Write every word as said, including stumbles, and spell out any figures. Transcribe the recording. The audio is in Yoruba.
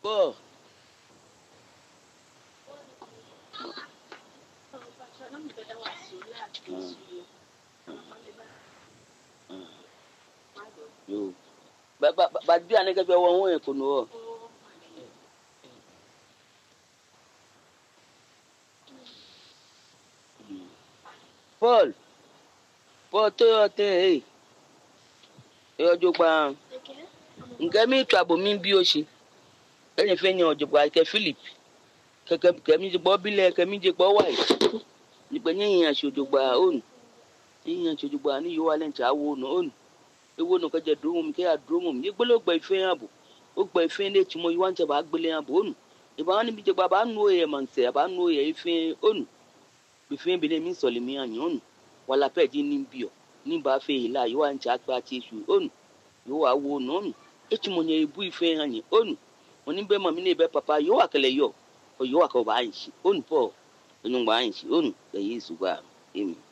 Paul. Yo. Ba ba ba dia ne ke won won e ko no. Paul. Paul to te eh. E ojo pa. Nge mi twabo mi bi oshi. Eni fe nyan ojo pa ke Philip. Ke ke ke mi je bo bile ke mi je bo wa. Ni pe yin yan sojo gba on. Yin yan sojo gba ni yo wa len cha wo no on. Ewo no ke je drum ke ya drum mi gbolo gba ife abo. O gba ife le ti mo yi wan che ba gbele abo on. E ba ni bi je gba ba nu ye man se ba nu ye ife on. Ife bi le mi so le mi an on. Wala pe di ni bi o. Ni ba fe ila yo wan cha pa ti su on. Yo wa wo no. E ti mo nye ibu ife han ni on. Oni be mami ne be papa yo wa kele yo. O yo wa ko ba yin si on po. Enu ba yin si on. Be Yesu ba. Amen.